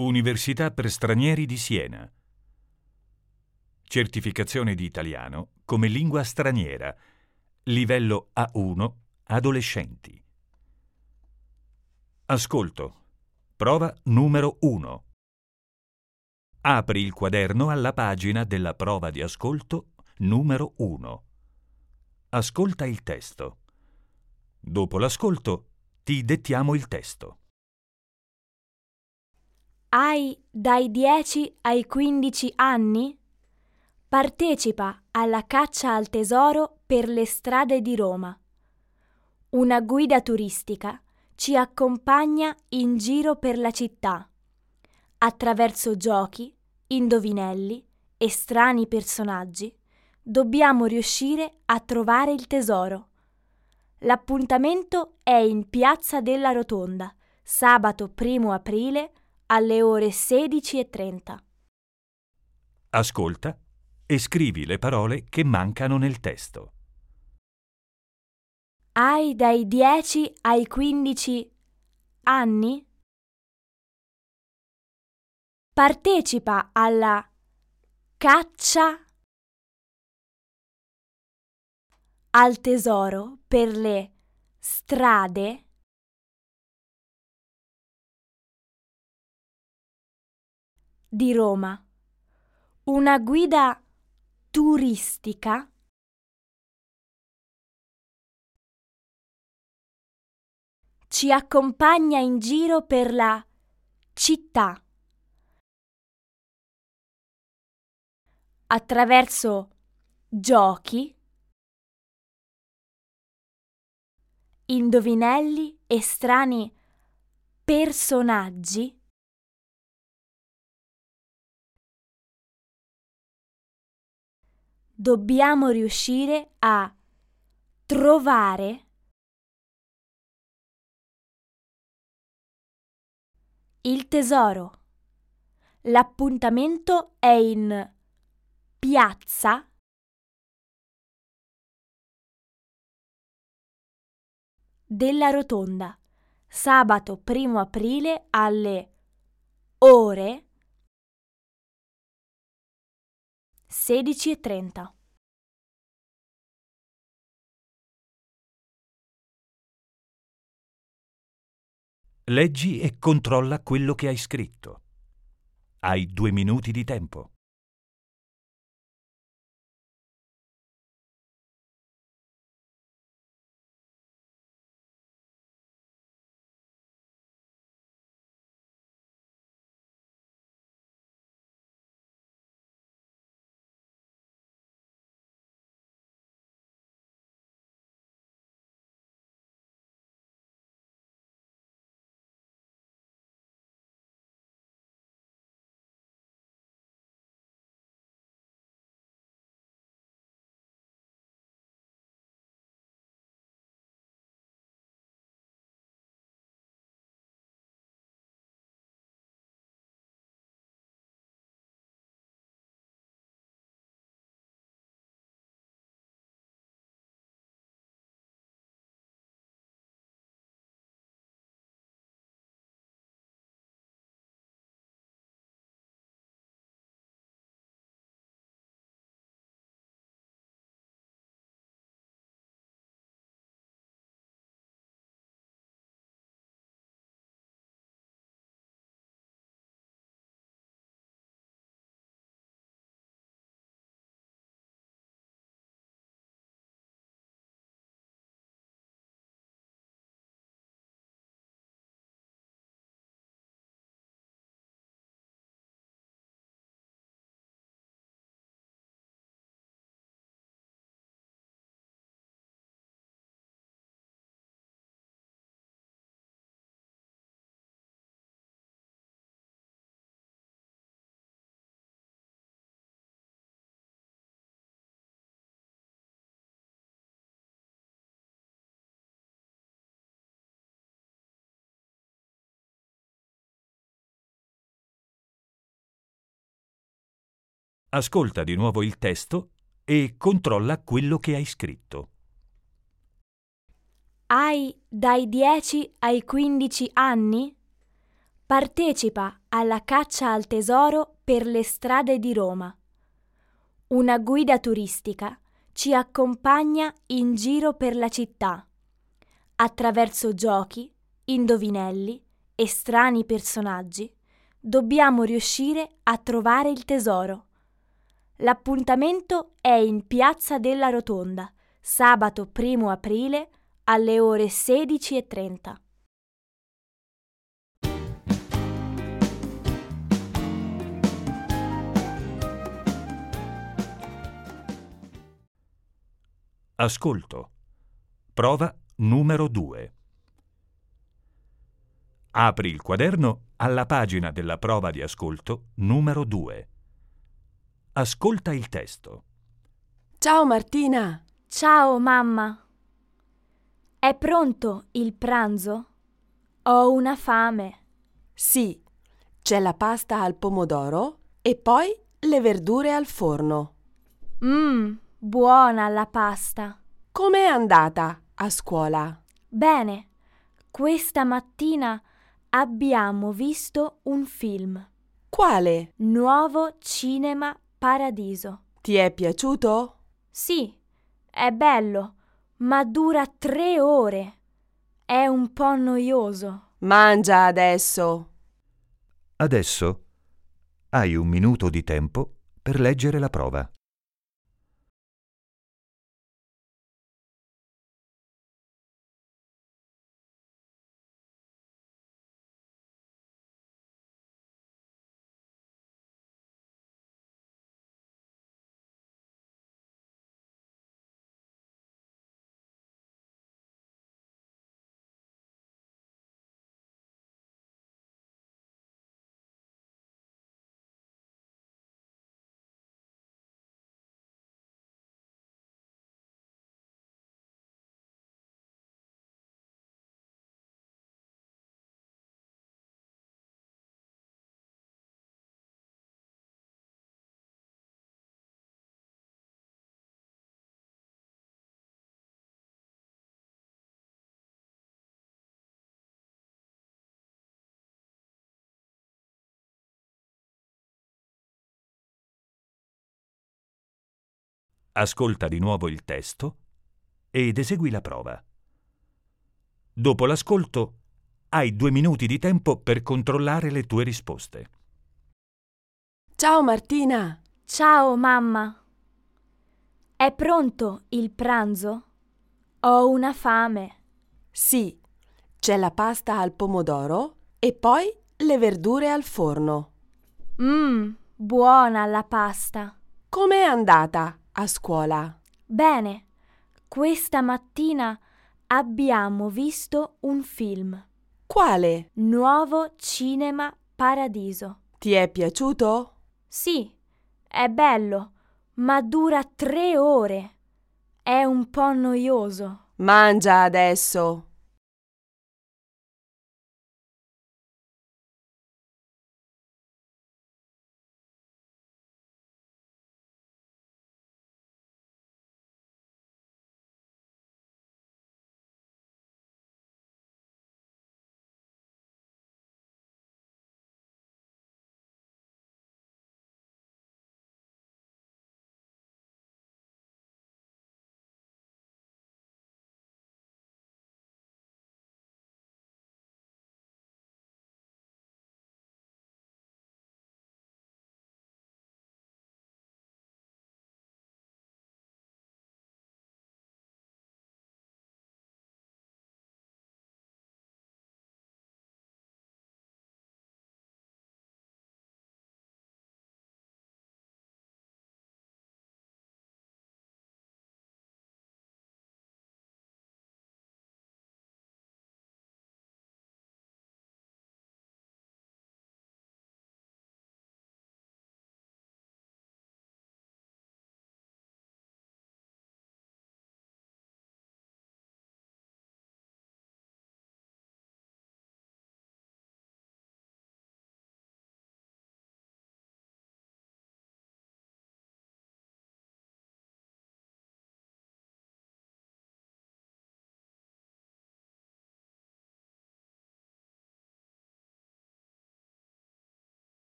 Università per stranieri di Siena. Certificazione di italiano come lingua straniera. Livello A1, adolescenti. Ascolto. Prova numero 1. Apri il quaderno alla pagina della prova di ascolto numero 1. Ascolta il testo. Dopo l'ascolto, ti dettiamo il testo. Hai dai 10 ai 15 anni? Partecipa alla caccia al tesoro per le strade di Roma. Una guida turistica ci accompagna in giro per la città, attraverso giochi, indovinelli e strani personaggi. Dobbiamo riuscire a trovare il tesoro. L'appuntamento è in Piazza della Rotonda, sabato 1 aprile alle ore 16:30. Ascolta e scrivi le parole che mancano nel testo. Hai dai 10 ai 15 anni? Partecipa alla caccia al tesoro per le strade di Roma. Una guida turistica ci accompagna in giro per la città, attraverso giochi, indovinelli e strani personaggi. Dobbiamo riuscire a trovare il tesoro. L'appuntamento è in Piazza della Rotonda, sabato 1 aprile alle ore 16:30. Leggi e controlla quello che hai scritto. Hai 2 minuti di tempo. Ascolta di nuovo il testo e controlla quello che hai scritto. Hai dai 10 ai 15 anni? Partecipa alla caccia al tesoro per le strade di Roma. Una guida turistica ci accompagna in giro per la città. Attraverso giochi, indovinelli e strani personaggi, dobbiamo riuscire a trovare il tesoro. L'appuntamento è in Piazza della Rotonda, sabato 1 aprile alle ore 16:30. Ascolto. Prova numero 2. Apri il quaderno alla pagina della prova di ascolto numero 2. Ascolta il testo. Ciao Martina! Ciao mamma. È pronto il pranzo? Ho una fame. Sì, c'è la pasta al pomodoro e poi le verdure al forno. Buona la pasta. Com'è andata a scuola? Bene, questa mattina abbiamo visto un film. Quale? Nuovo Cinema Paradiso. Ti è piaciuto? Sì, è bello, ma dura 3 ore. È un po' noioso. Mangia adesso! Adesso hai 1 minuto di tempo per leggere la prova. Ascolta di nuovo il testo ed esegui la prova. Dopo l'ascolto hai 2 minuti di tempo per controllare le tue risposte. Ciao Martina! Ciao mamma. È pronto il pranzo? Ho una fame. Sì, c'è la pasta al pomodoro e poi le verdure al forno. Buona la pasta. Com'è andata a scuola? Bene, questa mattina abbiamo visto un film. Quale? Nuovo Cinema Paradiso. Ti è piaciuto? Sì, è bello, ma dura 3 ore. È un po' noioso. Mangia adesso!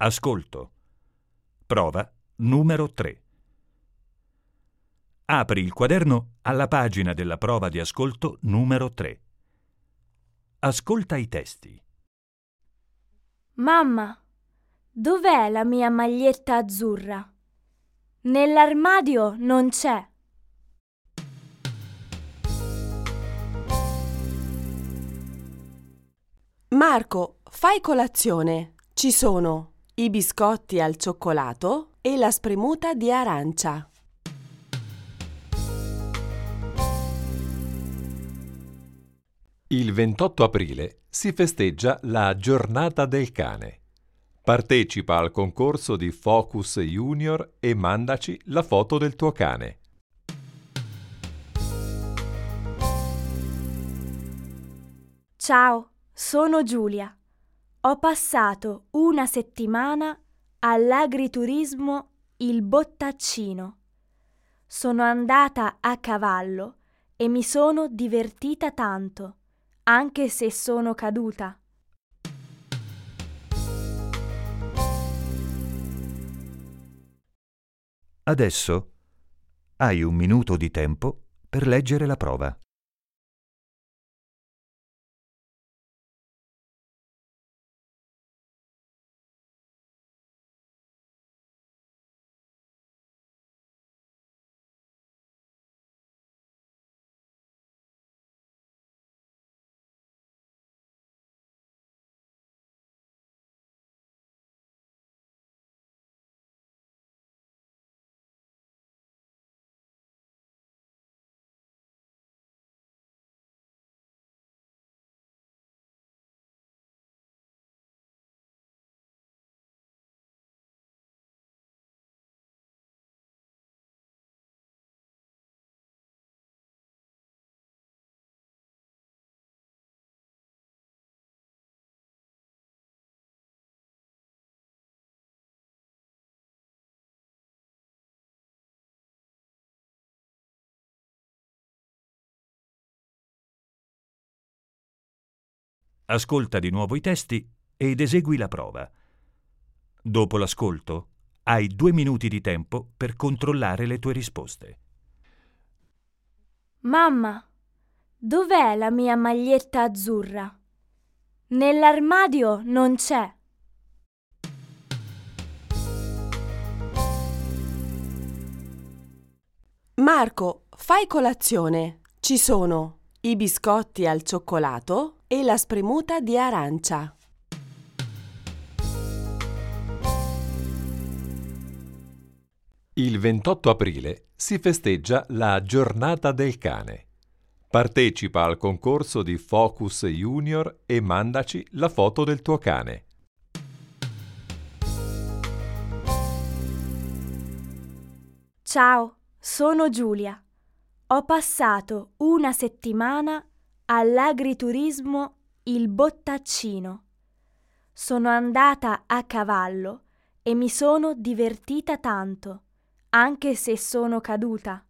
Ascolto. Prova numero 3. Apri il quaderno alla pagina della prova di ascolto numero 3. Ascolta i testi. Mamma, dov'è la mia maglietta azzurra? Nell'armadio non c'è. Marco, fai colazione. Ci sono i biscotti al cioccolato e la spremuta di arancia. Il 28 aprile si festeggia la Giornata del Cane. Partecipa al concorso di Focus Junior e mandaci la foto del tuo cane. Ciao, sono Giulia. Ho passato una settimana all'agriturismo Il Bottaccino. Sono andata a cavallo e mi sono divertita tanto, anche se sono caduta. Adesso hai 1 minuto di tempo per leggere la prova. Ascolta di nuovo i testi ed esegui la prova. Dopo l'ascolto, hai 2 minuti di tempo per controllare le tue risposte. Mamma, dov'è la mia maglietta azzurra? Nell'armadio non c'è. Marco, fai colazione. Ci sono i biscotti al cioccolato e la spremuta di arancia. Il 28 aprile si festeggia la Giornata del Cane. Partecipa al concorso di Focus Junior e mandaci la foto del tuo cane. Ciao, sono Giulia. Ho passato una settimana all'agriturismo Il Bottaccino. Sono andata a cavallo e mi sono divertita tanto, anche se sono caduta.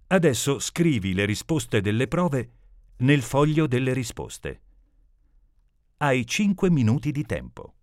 Adesso scrivi le risposte delle prove nel foglio delle risposte. Hai 5 minuti di tempo.